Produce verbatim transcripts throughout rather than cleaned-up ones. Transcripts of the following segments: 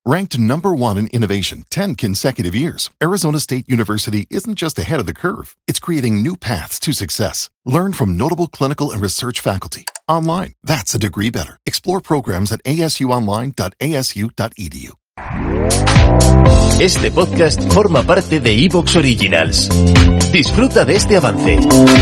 Ranked number one in innovation ten consecutive years, Arizona State University isn't just ahead of the curve, it's creating new paths to success. Learn from notable clinical and research faculty. Online, that's a degree better. Explore programs at a s u online dot a s u dot e d u. Este podcast forma parte de iVoox Originals. Disfruta de este avance.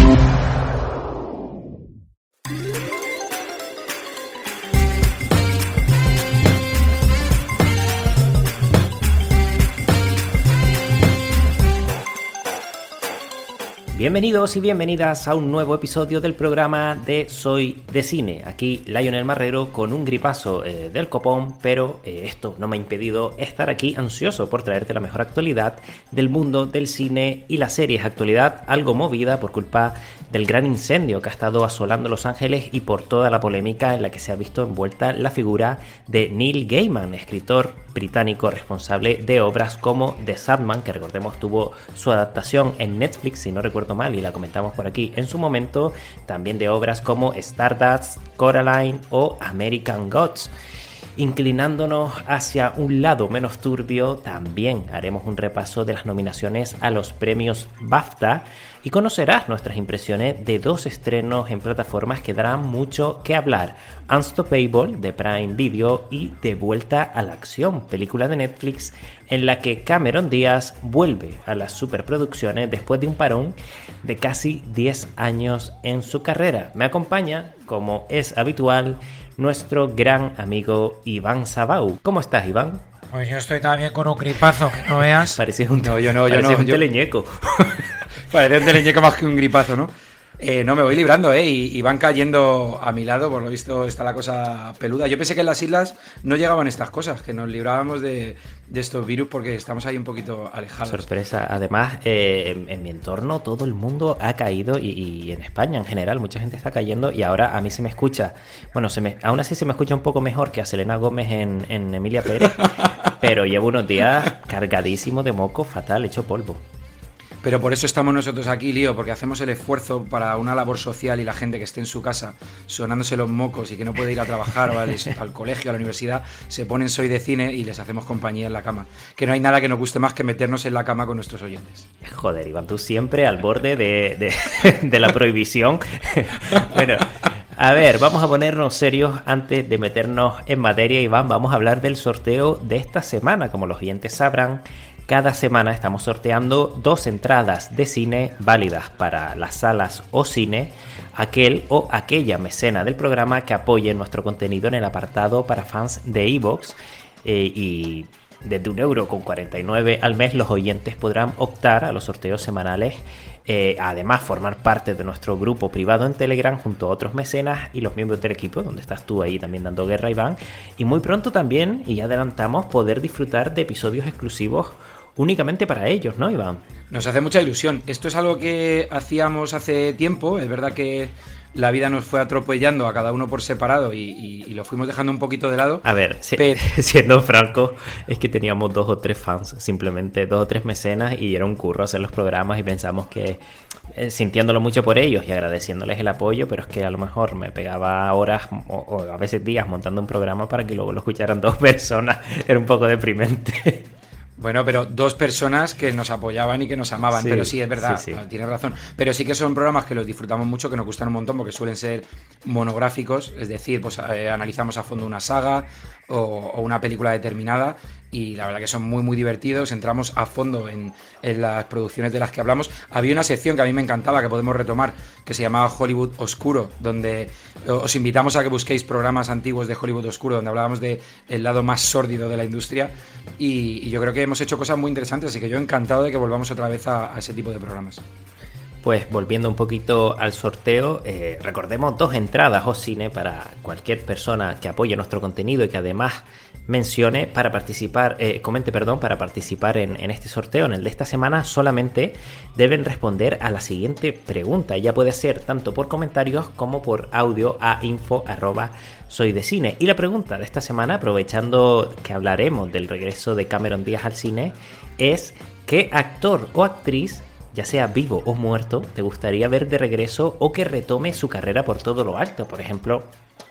Bienvenidos y bienvenidas a un nuevo episodio del programa de Soy de Cine. Aquí Lionel Marrero con un gripazo eh, del copón, pero eh, esto no me ha impedido estar aquí ansioso por traerte la mejor actualidad del mundo del cine y las series. Actualidad algo movida por culpa del gran incendio que ha estado asolando Los Ángeles y por toda la polémica en la que se ha visto envuelta la figura de Neil Gaiman, escritor británico responsable de obras como The Sandman, que recordemos tuvo su adaptación en Netflix, si no recuerdo mal, y la comentamos por aquí en su momento, también de obras como Stardust, Coraline o American Gods. Inclinándonos hacia un lado menos turbio, también haremos un repaso de las nominaciones a los premios BAFTA y conocerás nuestras impresiones de dos estrenos en plataformas que darán mucho que hablar: Unstoppable de Prime Video y De Vuelta a la Acción, película de Netflix en la que Cameron Díaz vuelve a las superproducciones después de un parón de casi diez años en su carrera. Me acompaña, como es habitual, nuestro gran amigo Iván Sabau. ¿Cómo estás, Iván? Pues yo estoy también con un gripazo, que no veas. Parecías un, no, yo no, yo parecías no, un yo... teleñeco. Parece un teleñeco más que un gripazo, ¿no? Eh, no, me voy librando, ¿eh? Y, y van cayendo a mi lado, por lo visto está la cosa peluda. Yo pensé que en las islas no llegaban estas cosas, que nos librábamos de, de estos virus porque estamos ahí un poquito alejados. Sorpresa. Además, eh, en, en mi entorno todo el mundo ha caído y, y en España en general mucha gente está cayendo y ahora a mí se me escucha, bueno, se me, aún así se me escucha un poco mejor que a Selena Gómez en, en Emilia Pérez, pero llevo unos días cargadísimo de moco, fatal, hecho polvo. Pero por eso estamos nosotros aquí, Lío, porque hacemos el esfuerzo para una labor social y la gente que esté en su casa sonándose los mocos y que no puede ir a trabajar o al, al colegio, a la universidad, se ponen Soy de Cine y les hacemos compañía en la cama. Que no hay nada que nos guste más que meternos en la cama con nuestros oyentes. Joder, Iván, tú siempre al borde de, de, de la prohibición. Bueno, a ver, vamos a ponernos serios antes de meternos en materia, Iván. Vamos a hablar del sorteo de esta semana. Como los oyentes sabrán, cada semana estamos sorteando dos entradas de cine válidas para las salas o cine, aquel o aquella mecena del programa que apoye nuestro contenido en el apartado para fans de iVoox, eh, y desde un euro con cuarenta y nueve al mes los oyentes podrán optar a los sorteos semanales. Eh, además, formar parte de nuestro grupo privado en Telegram junto a otros mecenas y los miembros del equipo, donde estás tú ahí también dando guerra, Iván. Y muy pronto también, y ya adelantamos, poder disfrutar de episodios exclusivos únicamente para ellos, ¿no, Iván? Nos hace mucha ilusión. Esto es algo que hacíamos hace tiempo. Es verdad que la vida nos fue atropellando a cada uno por separado y, y, y lo fuimos dejando un poquito de lado. A ver, si, pero... siendo franco, es que teníamos dos o tres fans, simplemente dos o tres mecenas, y era un curro hacer los programas y pensamos que, eh, sintiéndolo mucho por ellos y agradeciéndoles el apoyo, pero es que a lo mejor me pegaba horas o, o a veces días montando un programa para que luego lo escucharan dos personas. Era un poco deprimente. Bueno, pero dos personas que nos apoyaban y que nos amaban, sí, pero sí, es verdad, sí, sí. Tienes razón. Pero sí que son programas que los disfrutamos mucho, que nos gustan un montón, porque suelen ser monográficos, es decir, pues eh, analizamos a fondo una saga o, o una película determinada, y la verdad que son muy muy divertidos, entramos a fondo en, en las producciones de las que hablamos. Había una sección que a mí me encantaba, que podemos retomar, que se llamaba Hollywood Oscuro, donde os invitamos a que busquéis programas antiguos de Hollywood Oscuro, donde hablábamos del lado más sórdido de la industria, y, y yo creo que hemos hecho cosas muy interesantes, así que yo encantado de que volvamos otra vez a, a ese tipo de programas. Pues volviendo un poquito al sorteo, eh, recordemos dos entradas o cine para cualquier persona que apoye nuestro contenido y que además mencione para participar, eh, comente, perdón, para participar en, en este sorteo. En el de esta semana solamente deben responder a la siguiente pregunta. Ya puede ser tanto por comentarios como por audio a info arroba soy de cine. Y la pregunta de esta semana, aprovechando que hablaremos del regreso de Cameron Díaz al cine, es ¿qué actor o actriz, ya sea vivo o muerto, te gustaría ver de regreso o que retome su carrera por todo lo alto? Por ejemplo,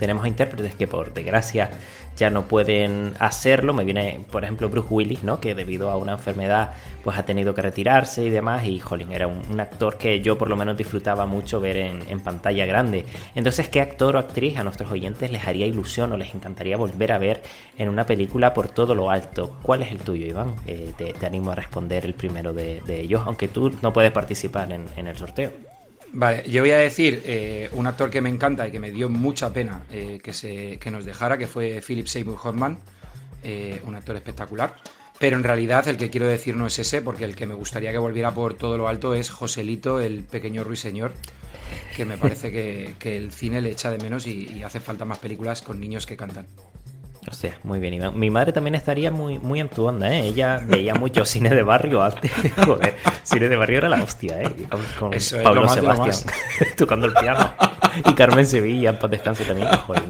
tenemos intérpretes que por desgracia ya no pueden hacerlo. Me viene, por ejemplo, Bruce Willis, ¿no? Que debido a una enfermedad pues ha tenido que retirarse y demás, y jolín, era un, un actor que yo por lo menos disfrutaba mucho ver en, en pantalla grande. Entonces, ¿qué actor o actriz a nuestros oyentes les haría ilusión o les encantaría volver a ver en una película por todo lo alto? ¿Cuál es el tuyo, Iván? Eh, te, te animo a responder el primero de, de ellos, aunque tú no puedes participar en, en el sorteo. Vale, yo voy a decir eh, un actor que me encanta y que me dio mucha pena eh, que, se, que nos dejara, que fue Philip Seymour Hoffman, eh, un actor espectacular. Pero en realidad el que quiero decir no es ese, porque el que me gustaría que volviera por todo lo alto es Joselito, el pequeño ruiseñor, que me parece que, que el cine le echa de menos y, y hace falta más películas con niños que cantan. O sea, muy bien, Iván. Mi madre también estaría muy, muy en tu onda, ¿eh? Ella veía mucho cine de barrio antes. Joder, cine de barrio era la hostia, ¿eh? Con Eso es Pablo lo más de lo Sebastián tocando el piano. Y Carmen Sevilla, en paz descanse también. Joder.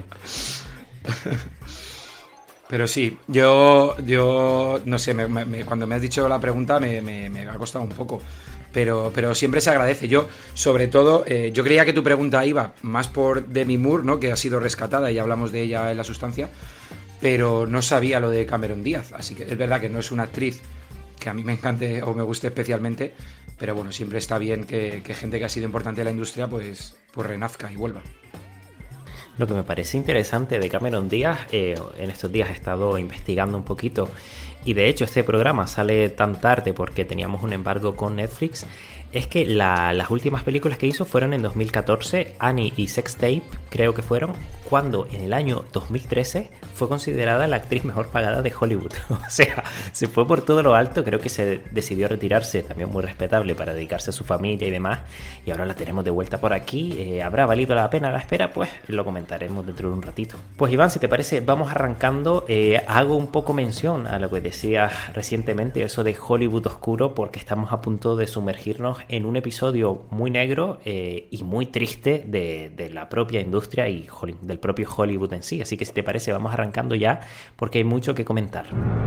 Pero sí, yo, yo no sé, me, me, cuando me has dicho la pregunta me, me, me ha costado un poco. Pero, pero siempre se agradece. Yo, sobre todo, eh, yo creía que tu pregunta iba más por Demi Moore, ¿no? Que ha sido rescatada y hablamos de ella en La Sustancia, pero no sabía lo de Cameron Díaz. Así que es verdad que no es una actriz que a mí me encante o me guste especialmente, pero bueno, siempre está bien que, que gente que ha sido importante en la industria pues, pues renazca y vuelva. Lo que me parece interesante de Cameron Díaz, eh, en estos días he estado investigando un poquito, y de hecho este programa sale tan tarde porque teníamos un embargo con Netflix, es que la, las últimas películas que hizo fueron en dos mil catorce, Annie y Sex Tape, creo que fueron, cuando en el año dos mil trece fue considerada la actriz mejor pagada de Hollywood. O sea, se fue por todo lo alto, creo que se decidió retirarse, también muy respetable, para dedicarse a su familia y demás, y ahora la tenemos de vuelta por aquí. Eh, ¿Habrá valido la pena la espera? Pues lo comentaremos dentro de un ratito. Pues Iván, si te parece, vamos arrancando. Eh, hago un poco mención a lo que decías recientemente, eso de Hollywood oscuro, porque estamos a punto de sumergirnos en un episodio muy negro eh, y muy triste de, de la propia industria y del propio Hollywood en sí. Así que si te parece, vamos arrancando ya, porque hay mucho que comentar.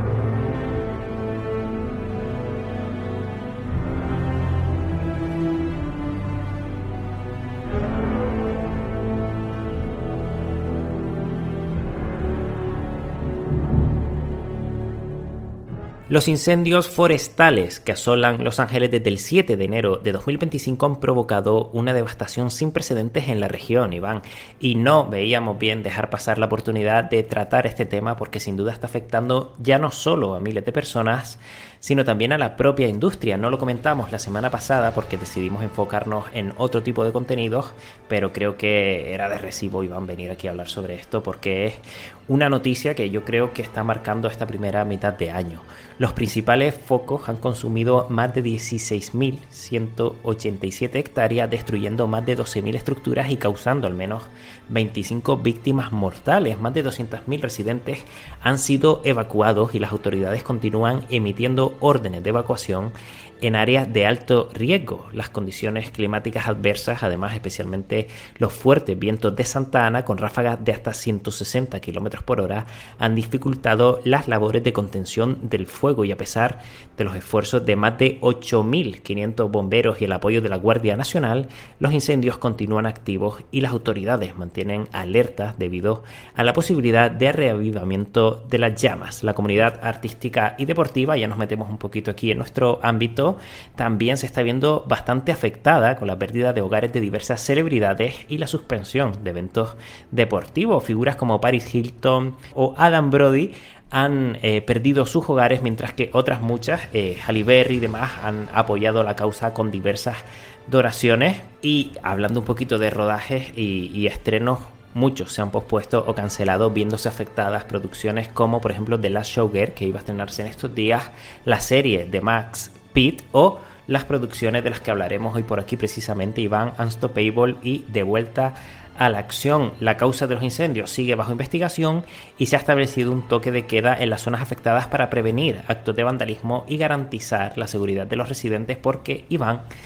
Los incendios forestales que asolan Los Ángeles desde el siete de enero de dos mil veinticinco han provocado una devastación sin precedentes en la región, Iván, y no veíamos bien dejar pasar la oportunidad de tratar este tema, porque sin duda está afectando ya no solo a miles de personas, sino también a la propia industria. No lo comentamos la semana pasada porque decidimos enfocarnos en otro tipo de contenidos, pero creo que era de recibo, Iván, venir aquí a hablar sobre esto, porque es una noticia que yo creo que está marcando esta primera mitad de año. Los principales focos han consumido más de dieciséis mil ciento ochenta y siete hectáreas, destruyendo más de doce mil estructuras y causando al menos veinticinco víctimas mortales. Más de doscientos mil residentes han sido evacuados y las autoridades continúan emitiendo órdenes de evacuación en áreas de alto riesgo. Las condiciones climáticas adversas, además especialmente los fuertes vientos de Santa Ana con ráfagas de hasta ciento sesenta kilómetros por hora, han dificultado las labores de contención del fuego, y a pesar de los esfuerzos de más de ocho mil quinientos bomberos y el apoyo de la Guardia Nacional, los incendios continúan activos y las autoridades mantienen alertas debido a la posibilidad de reavivamiento de las llamas. La comunidad artística y deportiva, ya nos metemos un poquito aquí en nuestro ámbito, también se está viendo bastante afectada con la pérdida de hogares de diversas celebridades y la suspensión de eventos deportivos. Figuras como Paris Hilton o Adam Brody han eh, perdido sus hogares, mientras que otras muchas, eh, Halle Berry y demás, han apoyado la causa con diversas donaciones. Y hablando un poquito de rodajes y, y estrenos, muchos se han pospuesto o cancelado, viéndose afectadas producciones como por ejemplo The Last Showgirl, que iba a estrenarse en estos días, la serie de Max Pitt, o las producciones de las que hablaremos hoy por aquí precisamente, Iván, Unstoppable y De Vuelta a la Acción. La causa de los incendios sigue bajo investigación y se ha establecido un toque de queda en las zonas afectadas para prevenir actos de vandalismo y garantizar la seguridad de los residentes, porque, Iván,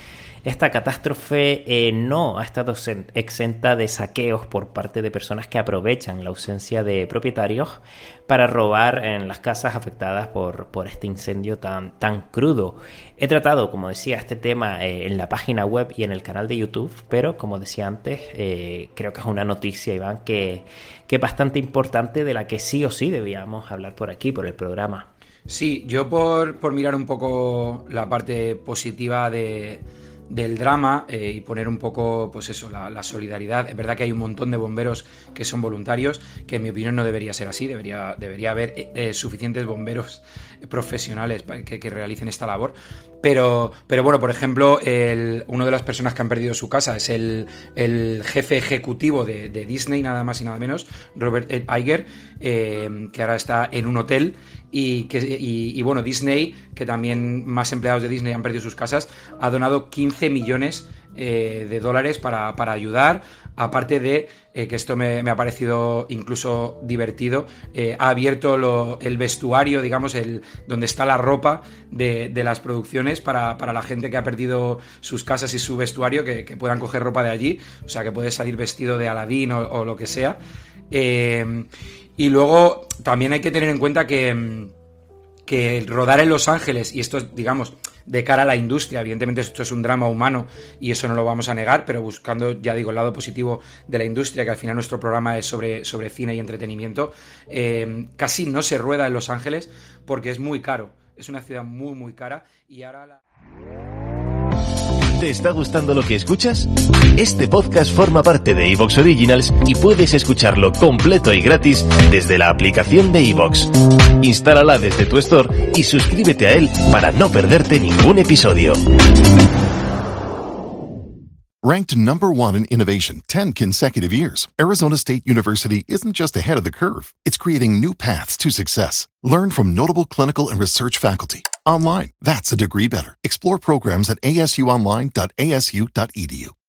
esta catástrofe eh, no ha estado exenta de saqueos por parte de personas que aprovechan la ausencia de propietarios para robar en las casas afectadas por, por este incendio tan, tan crudo. He tratado, como decía, este tema eh, en la página web y en el canal de YouTube, pero como decía antes, eh, creo que es una noticia, Iván, que, que es bastante importante, de la que sí o sí debíamos hablar por aquí, por el programa. Sí, yo por, por mirar un poco la parte positiva de, del drama eh, y poner un poco, pues eso, la, la solidaridad. Es verdad que hay un montón de bomberos que son voluntarios, que en mi opinión no debería ser así, debería, debería haber eh, suficientes bomberos profesionales que, que realicen esta labor. Pero, pero bueno, por ejemplo, el, una de las personas que han perdido su casa es el, el jefe ejecutivo de, de Disney, nada más y nada menos, Robert Iger, eh, que ahora está en un hotel. Y, que, y, y bueno, Disney, que también más empleados de Disney han perdido sus casas, ha donado quince millones eh, de dólares para, para ayudar. Aparte de eh, que esto me, me ha parecido incluso divertido, eh, ha abierto lo, el vestuario, digamos, el, donde está la ropa de, de las producciones para, para la gente que ha perdido sus casas y su vestuario, que, que puedan coger ropa de allí, o sea, que puedes salir vestido de Aladín o, o lo que sea. Eh, y luego también hay que tener en cuenta que, que rodar en Los Ángeles, y esto es, digamos, de cara a la industria, evidentemente esto es un drama humano y eso no lo vamos a negar, pero buscando, ya digo, el lado positivo de la industria, que al final nuestro programa es sobre, sobre cine y entretenimiento, eh, casi no se rueda en Los Ángeles porque es muy caro, es una ciudad muy muy cara y ahora la... ¿Te está gustando lo que escuchas? Este podcast forma parte de iVoox Originals y puedes escucharlo completo y gratis desde la aplicación de iVoox. Instálala desde tu store y suscríbete a él para no perderte ningún episodio. Ranked number one in innovation ten consecutive years, Arizona State University isn't just ahead of the curve. It's creating new paths to success. Learn from notable clinical and research faculty. Online, that's a degree better. Explore programs at a s u online dot a s u dot e d u.